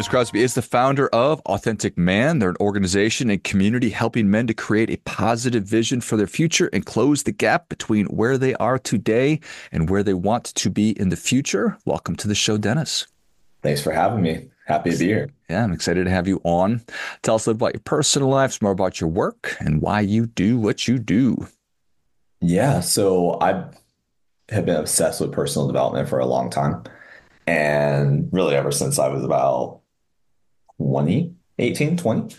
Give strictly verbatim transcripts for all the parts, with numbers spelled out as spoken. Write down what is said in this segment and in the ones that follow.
Dennis Crosby is the founder of Authentic Man. They're an organization and community helping men to create a positive vision for their future and close the gap between where they are today and where they want to be in the future. Welcome to the show, Dennis. Thanks for having me. Happy to be here. Yeah, I'm excited to have you on. Tell us a little about your personal life, some more about your work, and why you do what you do. Yeah, so I have been obsessed with personal development for a long time. And really ever since I was about twenty, eighteen, twenty.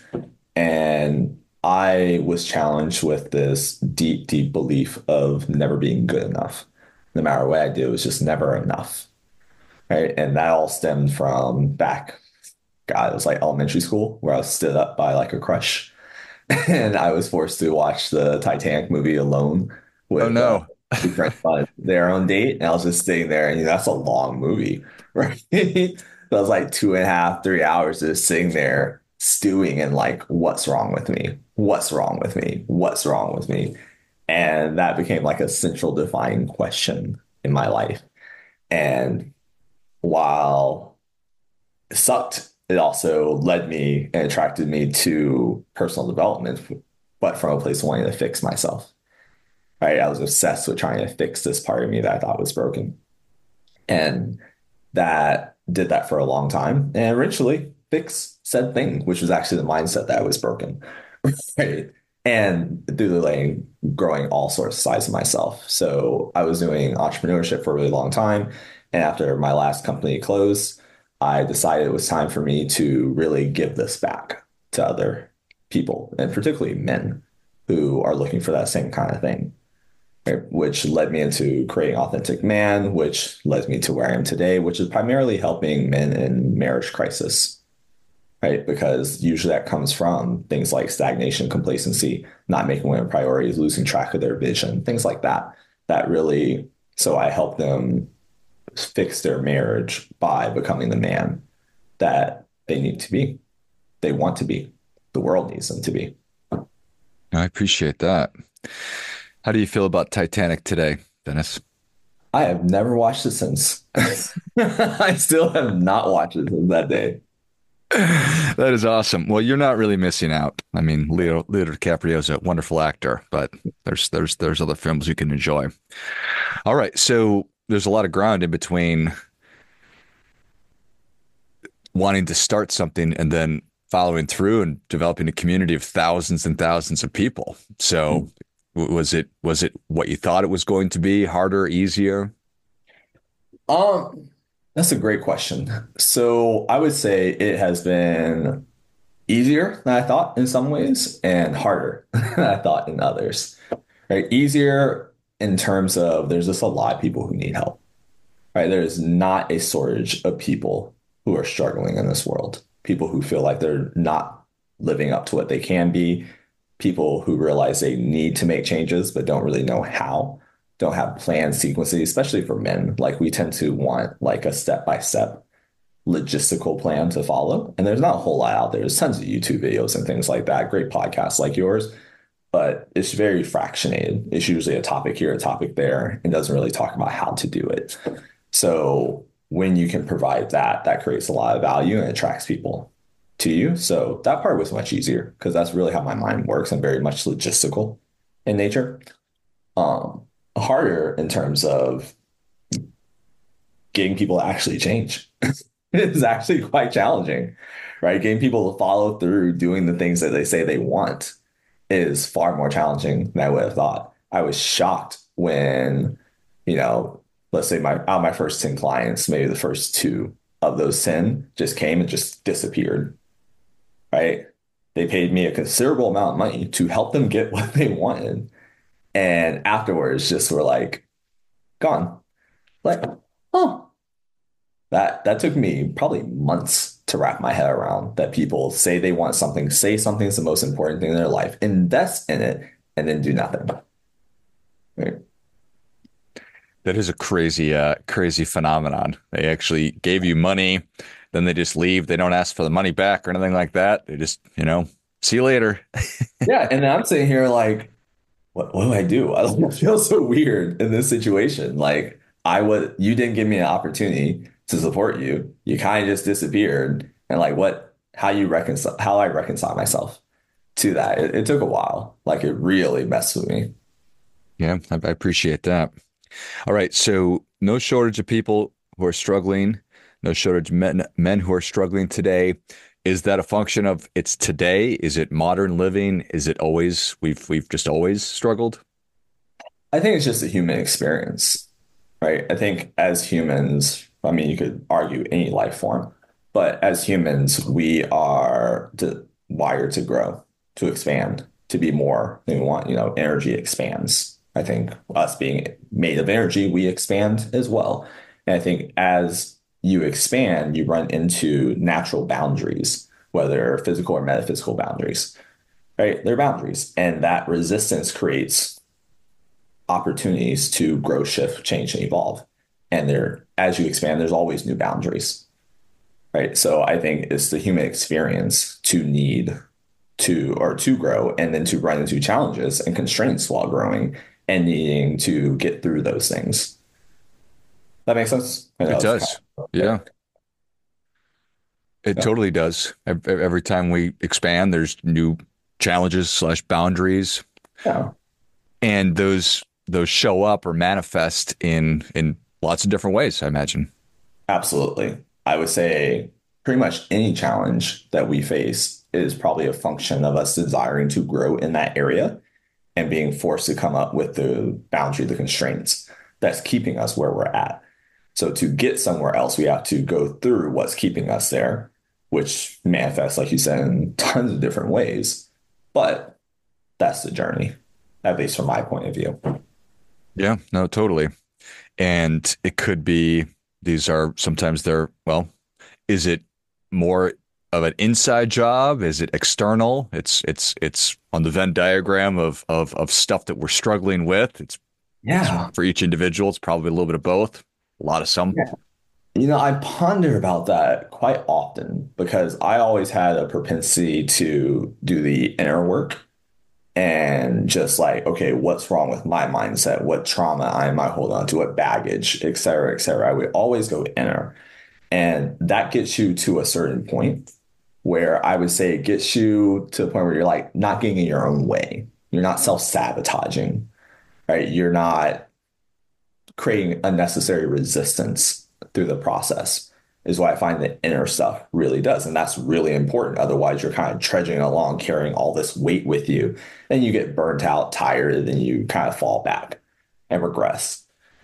And I was challenged with this deep, deep belief of never being good enough. No matter what I did, it was just never enough. Right. And that all stemmed from back, God, it was like elementary school where I was stood up by like a crush. And I was forced to watch the Titanic movie alone Oh, with uh, no. two friends on their own date. And I was just sitting there, and you know, that's a long movie, right? That was like two and a half, three hours just sitting there stewing and like, what's wrong with me? What's wrong with me? What's wrong with me? And that became like a central defining question in my life. And while it sucked, it also led me and attracted me to personal development, but from a place of wanting to fix myself. Right. I was obsessed with trying to fix this part of me that I thought was broken. And that did that for a long time and eventually fix said thing, which was actually the mindset that I was broken. Right. And through the lane, growing all sorts of sides of myself. So I was doing entrepreneurship for a really long time. And after my last company closed, I decided it was time for me to really give this back to other people, and particularly men who are looking for that same kind of thing, right? Which led me into creating Authentic Man, which led me to where I am today, which is primarily helping men in marriage crisis, right? Because usually that comes from things like stagnation, complacency, not making women priorities, losing track of their vision, things like that. That really, so I help them fix their marriage by becoming the man that they need to be, they want to be, the world needs them to be. I appreciate that. How do you feel about Titanic today, Dennis? I have never watched it since. I still have not watched it since that day. That is awesome. Well, you're not really missing out. I mean, Leo, Leo DiCaprio is a wonderful actor, but there's there's there's other films you can enjoy. All right, so there's a lot of ground in between wanting to start something and then following through and developing a community of thousands and thousands of people. So w- was it was it what you thought it was going to be? Harder, easier? Um, that's a great question. So I would say it has been easier than I thought in some ways and harder than I thought in others. Right? Easier in terms of there's just a lot of people who need help. Right? There's not a shortage of people who are struggling in this world. People who feel like they're not living up to what they can be. People who realize they need to make changes but don't really know how. Don't have planned sequences, especially for men. Like we tend to want like a step-by-step logistical plan to follow. And there's not a whole lot out there. There's tons of YouTube videos and things like that, great podcasts like yours, but it's very fractionated. It's usually a topic here, a topic there, and doesn't really talk about how to do it. So when you can provide that, that creates a lot of value and attracts people to you. So that part was much easier because that's really how my mind works. I'm very much logistical in nature. Um, harder in terms of getting people to actually change. It's actually quite challenging, right? Getting people to follow through doing the things that they say they want is far more challenging than I would have thought. I was shocked when, you know, let's say my out of my first ten clients, maybe the first two of those ten just came and just disappeared, right? They paid me a considerable amount of money to help them get what they wanted. And afterwards just were like, gone. Like, oh, that that took me probably months to wrap my head around that people say they want something, say something's the most important thing in their life, invest in it, and then do nothing. Right? That is a crazy, uh, crazy phenomenon. They actually gave you money, then they just leave. They don't ask for the money back or anything like that. They just, you know, see you later. Yeah. And then I'm sitting here like, what, what do I do? I don't feel so weird in this situation. Like I would, you didn't give me an opportunity to support you. You kind of just disappeared. and like what how you reconcile how I reconcile myself to that. It, it took a while. Like it really messed with me. Yeah, I, I appreciate that. All right, so no shortage of people who are struggling, no shortage of men men who are struggling today. Is that a function of it's today? Is it modern living? Is it always we've we've just always struggled? I think it's just a human experience, right? I think as humans, I mean, you could argue any life form, but as humans, we are de- wired to grow, to expand, to be more than we want. You know, energy expands. I think us being made of energy, we expand as well. And I think as you expand, you run into natural boundaries, whether physical or metaphysical boundaries, right? They're boundaries. And that resistance creates opportunities to grow, shift, change, and evolve. And there, as you expand, there's always new boundaries, right? So I think it's the human experience to need to or to grow and then to run into challenges and constraints while growing and needing to get through those things. That makes sense? I know It it's kind does. of Yeah, quick. it Yeah. totally does. Ev- Every time we expand, there's new challenges slash boundaries, Yeah, and those those show up or manifest in in lots of different ways, I imagine. absolutely. I would say pretty much any challenge that we face is probably a function of us desiring to grow in that area and being forced to come up with the boundary, the constraints that's keeping us where we're at. So to get somewhere else, we have to go through what's keeping us there, which manifests, like you said, in tons of different ways. But that's the journey, at least from my point of view. Yeah, no, totally. And it could be these are sometimes they're, well, is it more of an inside job? Is it external? It's it's it's on the Venn diagram of of of stuff that we're struggling with. It's it's Yeah. for each individual, it's probably a little bit of both, a lot of some. Yeah. You know, I ponder about that quite often because I always had a propensity to do the inner work and just like, okay, what's wrong with my mindset? What trauma I might hold on to? What baggage, et cetera, et cetera. I would always go inner. And that gets you to a certain point where I would say it gets you to the point where you're like not getting in your own way. You're not self-sabotaging, right? You're not creating unnecessary resistance through the process is what I find the inner stuff really does. And that's really important. Otherwise, you're kind of trudging along, carrying all this weight with you. Then you get burnt out, tired, and then you kind of fall back and regress.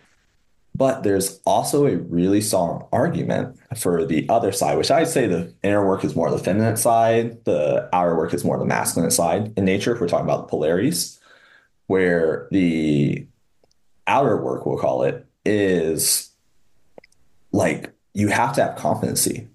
But there's also a really strong argument for the other side, which I'd say the inner work is more the feminine side, the outer work is more the masculine side in nature, if we're talking about the polarities, where the outer work, we'll call it, is like you have to have competency,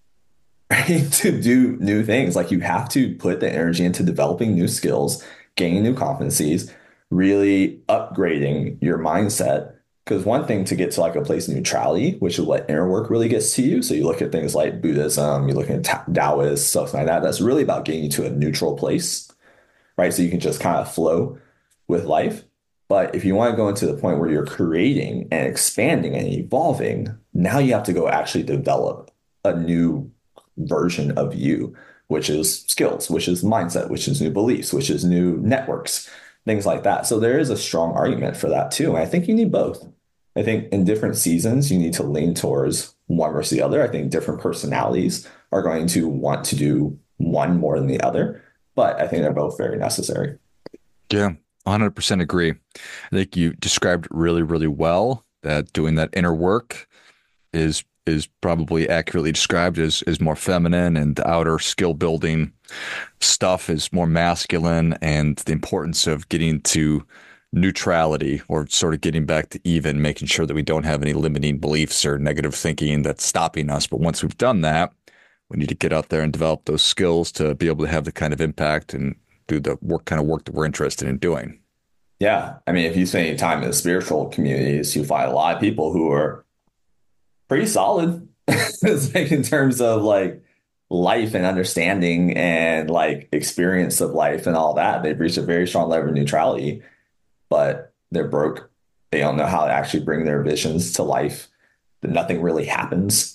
right? To do new things. Like you have to put the energy into developing new skills, gaining new competencies, really upgrading your mindset. Because one thing to get to like a place of neutrality, which is what inner work really gets to you. So you look at things like Buddhism, you look at Ta- Taoist, stuff like that. That's really about getting you to a neutral place, right? So you can just kind of flow with life. But if you want to go into the point where you're creating and expanding and evolving, now you have to go actually develop a new version of you, which is skills, which is mindset, which is new beliefs, which is new networks, things like that. So there is a strong argument for that too. And I think you need both. I think in different seasons, you need to lean towards one versus the other. I think different personalities are going to want to do one more than the other, but I think they're both very necessary. Yeah, one hundred percent agree. I think you described really, really well that doing that inner work is is probably accurately described as is more feminine, and the outer skill building stuff is more masculine, and the importance of getting to neutrality or sort of getting back to even, making sure that we don't have any limiting beliefs or negative thinking that's stopping us. But once we've done that, we need to get out there and develop those skills to be able to have the kind of impact and do the work kind of work that we're interested in doing. Yeah. I mean, if you spend any time in the spiritual communities, you find a lot of people who are pretty solid it's like in terms of like life and understanding and like experience of life and all that. They've reached a very strong level of neutrality, but they're broke. They don't know how to actually bring their visions to life. That nothing really happens,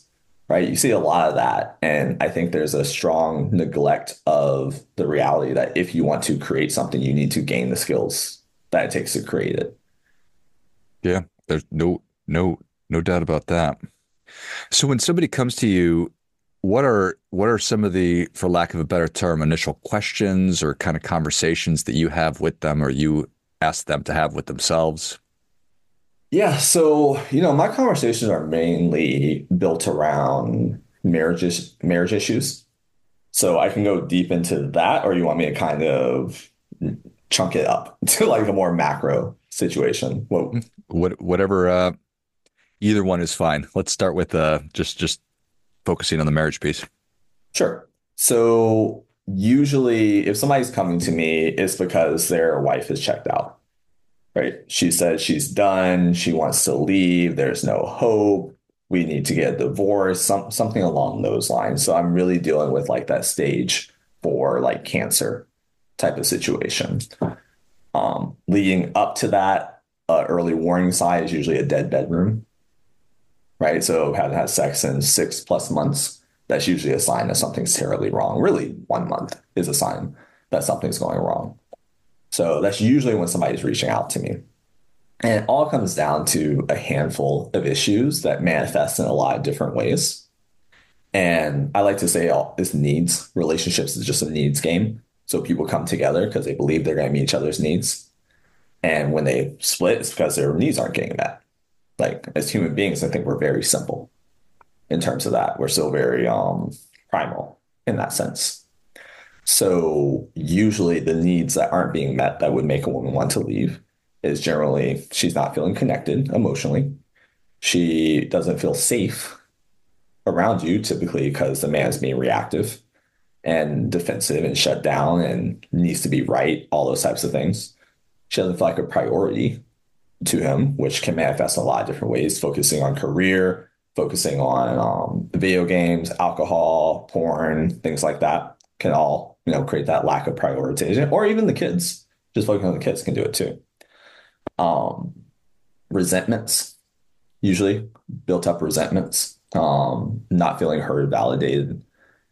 right? You see a lot of that. And I think there's a strong neglect of the reality that if you want to create something, you need to gain the skills that it takes to create it. Yeah, there's no no no doubt about that. So when somebody comes to you, what are what are some of the, for lack of a better term, initial questions or kind of conversations that you have with them or you ask them to have with themselves? Yeah, so you know, my conversations are mainly built around marriages, marriage issues. So I can go deep into that, or you want me to kind of chunk it up to like a more macro situation? Well, What whatever uh either one is fine. Let's start with uh just just focusing on the marriage piece. sure. So usually, if somebody's coming to me, it's because their wife is checked out, right? She said she's done. She wants to leave. There's no hope. We need to get a divorce, some, something along those lines. So I'm really dealing with like that stage for like cancer type of situation. Um, leading up to that, uh, early warning sign is usually a dead bedroom, right? So haven't had sex in six plus months. That's usually a sign that something's terribly wrong. Really, one month is a sign that something's going wrong. So that's usually when somebody's reaching out to me. And it all comes down to a handful of issues that manifest in a lot of different ways. And I like to say all this needs relationships is just a needs game. So people come together because they believe they're going to meet each other's needs. And when they split, it's because their needs aren't getting met. Like as human beings, I think we're very simple in terms of that. We're still very um, primal in that sense. So usually the needs that aren't being met that would make a woman want to leave is generally she's not feeling connected emotionally. She doesn't feel safe around you typically because the man's being reactive and defensive and shut down and needs to be right, all those types of things. She doesn't feel like a priority to him, which can manifest in a lot of different ways, focusing on career, focusing on um, video games, alcohol, porn, things like that can all, you know, create that lack of prioritization, or even the kids. Just focusing on the kids can do it too. Um, resentments, usually built up resentments, um, not feeling heard, validated.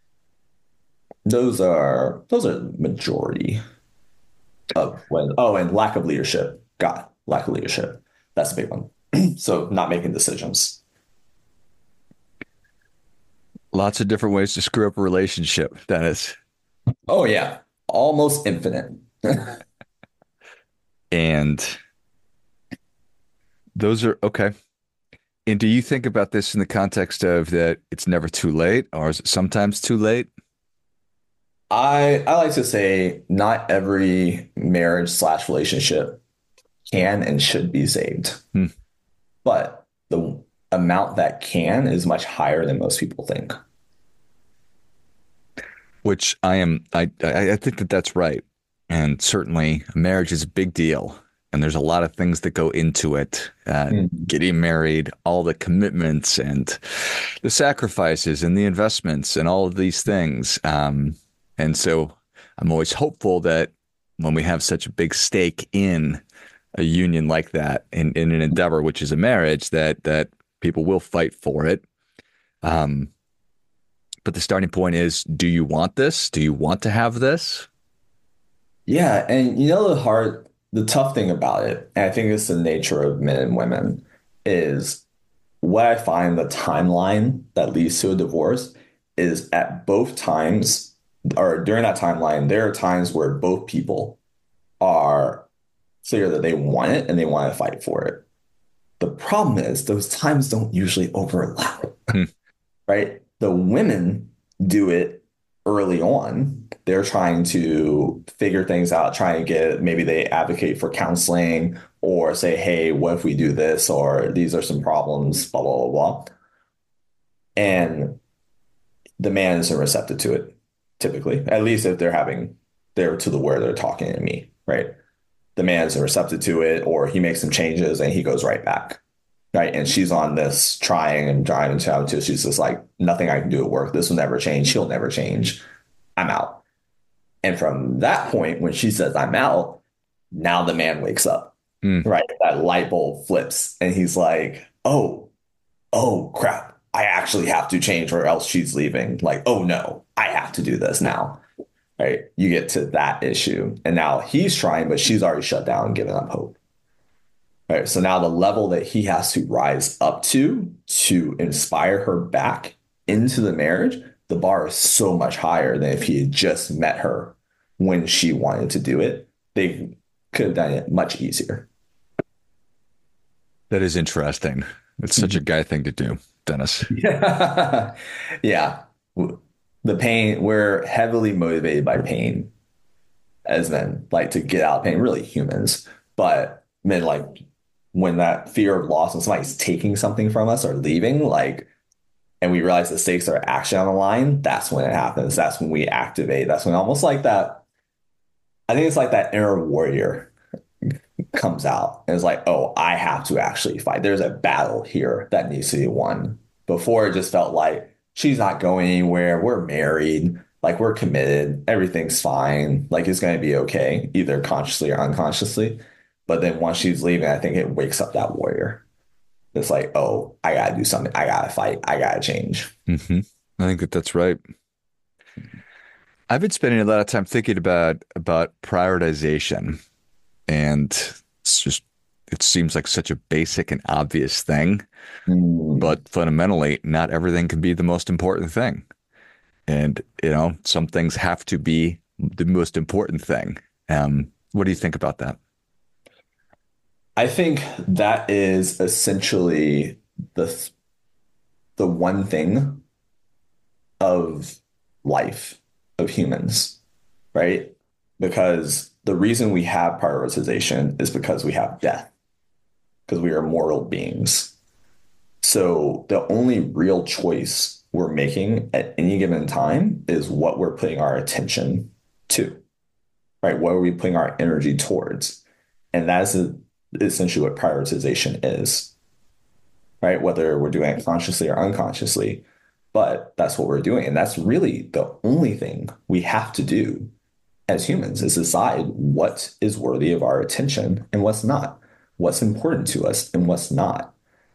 Those are those are the majority of when. Oh, and lack of leadership. God, lack of leadership. That's a big one. So not making decisions. Lots of different ways to screw up a relationship, Dennis. Oh yeah, almost infinite. And those are okay. And do you think about this in the context of that it's never too late, or is it sometimes too late? I I like to say not every marriage slash relationship can and should be saved, Hmm. but the amount that can is much higher than most people think. Which I am, I, I I think that that's right. And certainly marriage is a big deal. And there's a lot of things that go into it. Uh, Mhm. getting married, all the commitments and the sacrifices and the investments and all of these things. Um, and so I'm always hopeful that when we have such a big stake in a union like that, in, in an endeavor, which is a marriage, that that people will fight for it. Um, but the starting point is, do you want this? Do you want to have this? Yeah, and you know the hard, the tough thing about it, and I think it's the nature of men and women, is what I find the timeline that leads to a divorce is at both times, or during that timeline, there are times where both people are clear that they want it and they want to fight for it. The problem is those times don't usually overlap, Hmm. right? The women do it early on. They're trying to figure things out, trying to get, maybe they advocate for counseling or say, hey, what if we do this? Or these are some problems, blah, blah, blah, blah. And the man isn't receptive to it, typically, at least if they're having, they're to the where they're talking to me, right? The man isn't receptive to it, or he makes some changes and he goes right back. Right. And she's on this trying and trying and trying to, she's just like, nothing I can do at work. This will never change. She'll never change. I'm out. And from that point, when she says I'm out, now the man wakes up, Hmm. right? That light bulb flips and he's like, oh, oh crap. I actually have to change or else she's leaving. Like, oh no, I have to do this now. Right? You get to that issue. And now he's trying, but she's already shut down and given up hope. Right. So now the level that he has to rise up to to inspire her back into the marriage, the bar is so much higher than if he had just met her when she wanted to do it. They could have done it much easier. That is interesting. It's such a guy thing to do, Dennis. Yeah. Yeah. The pain, we're heavily motivated by pain as men, like to get out of pain, really humans. But men, like when that fear of loss, when somebody's taking something from us or leaving, like, and we realize the stakes are actually on the line, that's when it happens. That's when we activate. That's when almost like that. I think it's like that inner warrior comes out and it's like, oh, I have to actually fight. There's a battle here that needs to be won. Before it just felt like she's not going anywhere. We're married. Like we're committed. Everything's fine. Like it's going to be okay, either consciously or unconsciously. But then once she's leaving, I think it wakes up that warrior. It's like, oh, I got to do something. I got to fight. I got to change. hmm I think that that's right. I've been spending a lot of time thinking about about prioritization, and it's just it seems like such a basic and obvious thing, Mm, but fundamentally, not everything can be the most important thing. And, you know, some things have to be the most important thing. Um, what do you think about that? I think that is essentially the the one thing of life of humans, right? Because the reason we have prioritization is because we have death, because we are mortal beings. So the only real choice we're making at any given time is what we're putting our attention to, right? What are we putting our energy towards? And that's essentially what prioritization is, right? Whether we're doing it consciously or unconsciously, but that's what we're doing. And that's really the only thing we have to do as humans is decide what is worthy of our attention and what's not, what's important to us and what's not.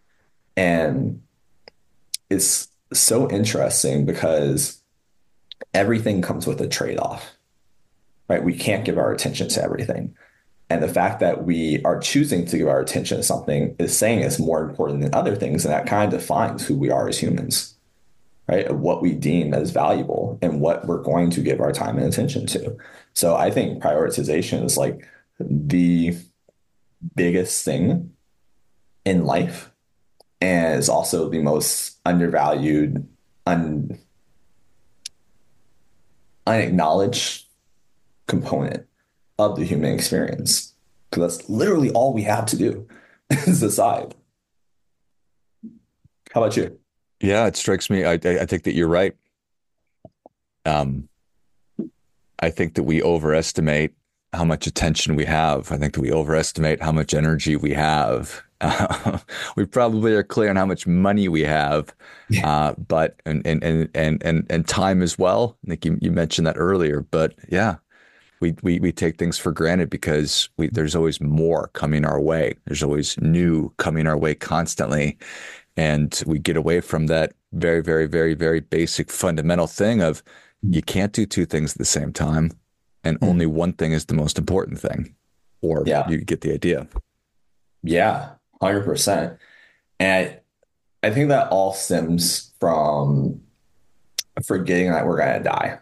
And it's so interesting because everything comes with a trade-off, right? We can't give our attention to everything. And the fact that we are choosing to give our attention to something is saying it's more important than other things. And that kind of defines who we are as humans, right? Of what we deem as valuable and what we're going to give our time and attention to. So I think prioritization is like the biggest thing in life and is also the most undervalued, un, unacknowledged component of the human experience. Because that's literally all we have to do is decide. How about you? Yeah, it strikes me. I, I I think that you're right. Um, I think that we overestimate how much attention we have. I think that we overestimate how much energy we have. Uh, we probably are clear on how much money we have, Yeah. uh, but and, and and and and and time as well. I think you, you mentioned that earlier, but yeah, we we we take things for granted because we there's always more coming our way. There's always new coming our way constantly, and we get away from that very, very, very, very basic fundamental thing of you can't do two things at the same time, and only one thing is the most important thing, or Yeah. you get the idea. Yeah. one hundred percent. And I, I think that all stems from forgetting that we're going to die.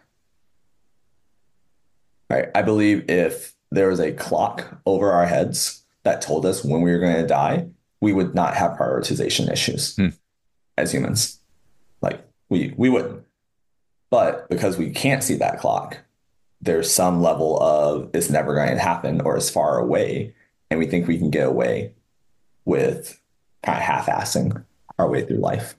Right. I believe if there was a clock over our heads that told us when we were going to die, we would not have prioritization issues Hmm. as humans. Like we we wouldn't. But because we can't see that clock, there's some level of it's never going to happen or it's far away, and we think we can get away with kind of half-assing our way through life.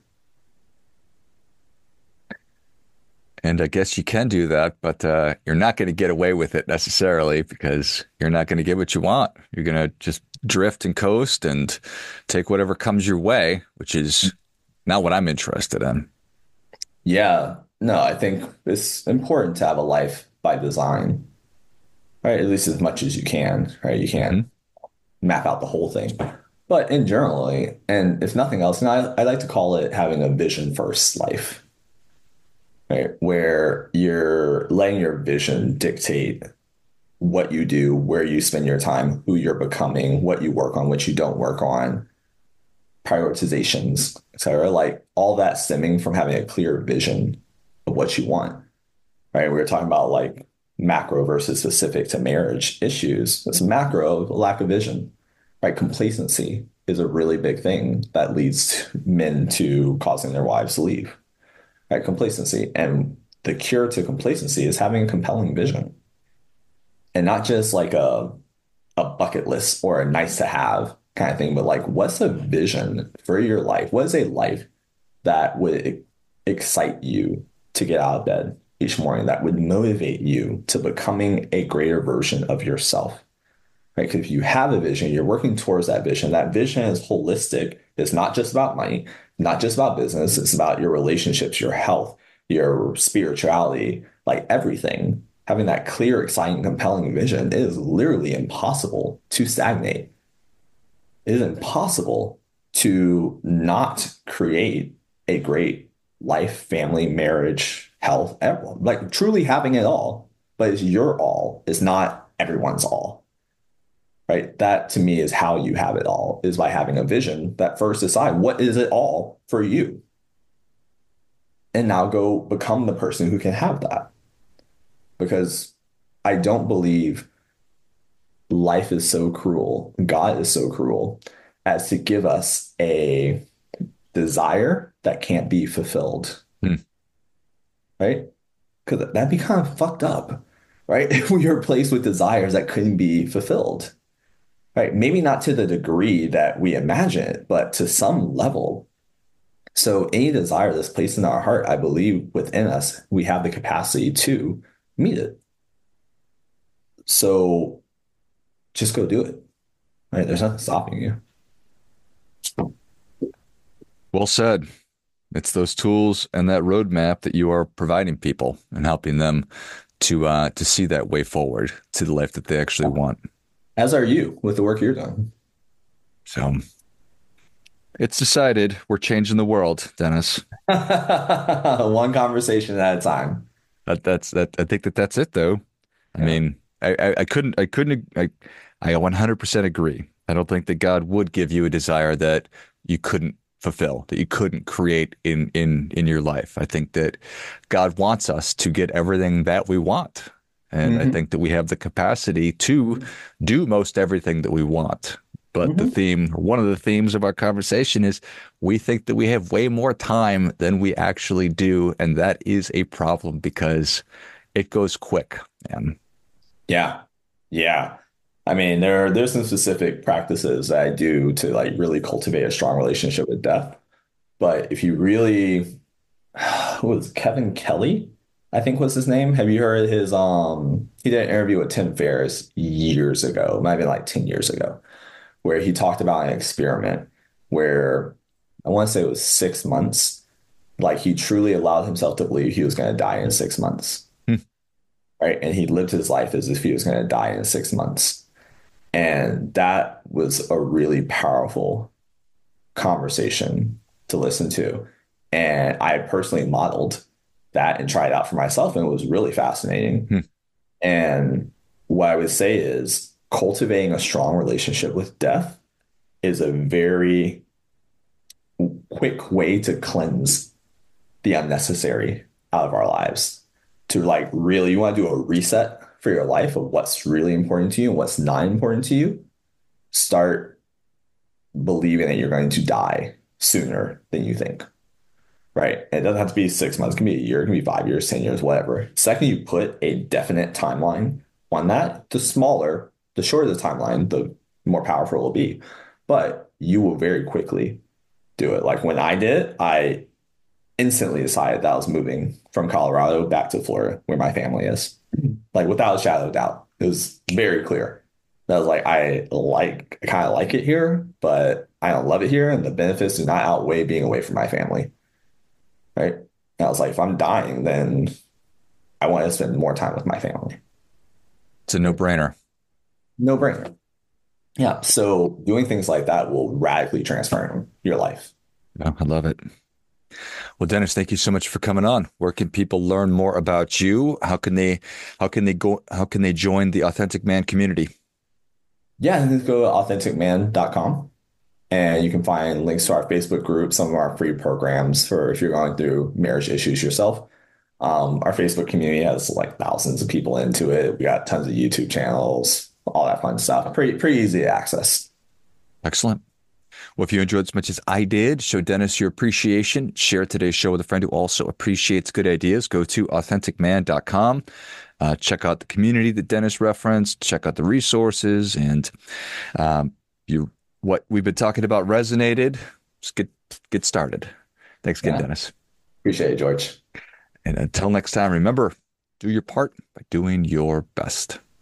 And I guess you can do that, but uh, you're not going to get away with it necessarily because you're not going to get what you want. You're going to just drift and coast and take whatever comes your way, which is not what I'm interested in. Yeah, no, I think it's important to have a life by design, right? At least as much as you can, right? You can't hmm map out the whole thing. But in generally, and if nothing else, and I, I like to call it having a vision first life, right? Where you're letting your vision dictate what you do, where you spend your time, who you're becoming, what you work on, what you don't work on, prioritizations, et cetera. Like all that stemming from having a clear vision of what you want, right? We were talking about like macro versus specific to marriage issues. It's macro, lack of vision, right? Complacency is a really big thing that leads men to causing their wives to leave, right? Complacency. And the cure to complacency is having a compelling vision and not just like a, a bucket list or a nice to have kind of thing, but like what's a vision for your life? What is a life that would excite you to get out of bed each morning, that would motivate you to becoming a greater version of yourself, right? Because if you have a vision, you're working towards that vision. That vision is holistic. It's not just about money, not just about business. It's about your relationships, your health, your spirituality, like everything. Having that clear, exciting, compelling vision, it is literally impossible to stagnate. It is impossible to not create a great life, family, marriage, health, everyone. Like truly having it all, but it's your all. It's not everyone's all, right? That to me is how you have it all, is by having a vision that first decide what is it all for you. And now go become the person who can have that. Because I don't believe life is so cruel, God is so cruel as to give us a desire that can't be fulfilled, Hmm. right? Because that'd be kind of fucked up, right? If we were placed with desires that couldn't be fulfilled, right? Maybe not to the degree that we imagine it, but to some level. So any desire that's placed in our heart, I believe within us, we have the capacity to meet it. So just go do it, right? There's nothing stopping you. Well said. It's those tools and that roadmap that you are providing people and helping them to uh, to see that way forward to the life that they actually want. As are you with the work you're doing. So it's decided we're changing the world, Dennis. One conversation at a time. That that's that. I think that that's it, though. I Yeah. mean, I, I, I couldn't I couldn't I I one hundred percent agree. I don't think that God would give you a desire that you couldn't fulfill, that you couldn't create in in in your life. I think that God wants us to get everything that we want. And I Hmm. think that we have the capacity to do most everything that we want. But the Hmm. theme, one of the themes of our conversation is we think that we have way more time than we actually do. And that is a problem because it goes quick. And Yeah. Yeah. I mean, there there's some specific practices that I do to like really cultivate a strong relationship with death. But if you really, who was Kevin Kelly, I think was his name. Have you heard his um he did an interview with Tim Ferriss years ago, might have been like ten years ago, where he talked about an experiment where I want to say it was six months. Like he truly allowed himself to believe he was going to die in six months, hmm, right? And he lived his life as if he was going to die in six months. And that was a really powerful conversation to listen to. And I personally modeled that and tried it out for myself, and it was really fascinating. hmm, And what I would say is cultivating a strong relationship with death is a very quick way to cleanse the unnecessary out of our lives. To like really, you want to do a reset for your life of what's really important to you and what's not important to you. Start believing that you're going to die sooner than you think. Right. It doesn't have to be six months. It can be a year. It can be five years, ten years, whatever. Second, you put a definite timeline on that, the smaller, the shorter the timeline, the more powerful it will be. But you will very quickly do it. Like when I did, I instantly decided that I was moving from Colorado back to Florida, where my family is. Like without a shadow of doubt. It was very clear. That was like, I like, I kind of like it here, but I don't love it here. And the benefits do not outweigh being away from my family. Right. And I was like, if I'm dying, then I want to spend more time with my family. it's a no-brainer. No brainer. Yeah. So doing things like that will radically transform your life. Yeah, I love it. Well, Dennis, thank you so much for coming on. Where can people learn more about you? How can they, how can they go, how can they join the Authentic Man community? Yeah, just go to authentic man dot com and you can find links to our Facebook group, some of our free programs for if you're going through marriage issues yourself. Um, our Facebook community has like thousands of people into it. We got tons of YouTube channels, all that fun stuff. Pretty pretty easy to access. Excellent. Well, if you enjoyed as much as I did, show Dennis your appreciation. Share today's show with a friend who also appreciates good ideas. Go to authentic man dot com. Uh, check out the community that Dennis referenced. Check out the resources, and um, you what we've been talking about resonated. Just get get started. Thanks again, Yeah, Dennis. appreciate it, George. And until next time, remember, do your part by doing your best.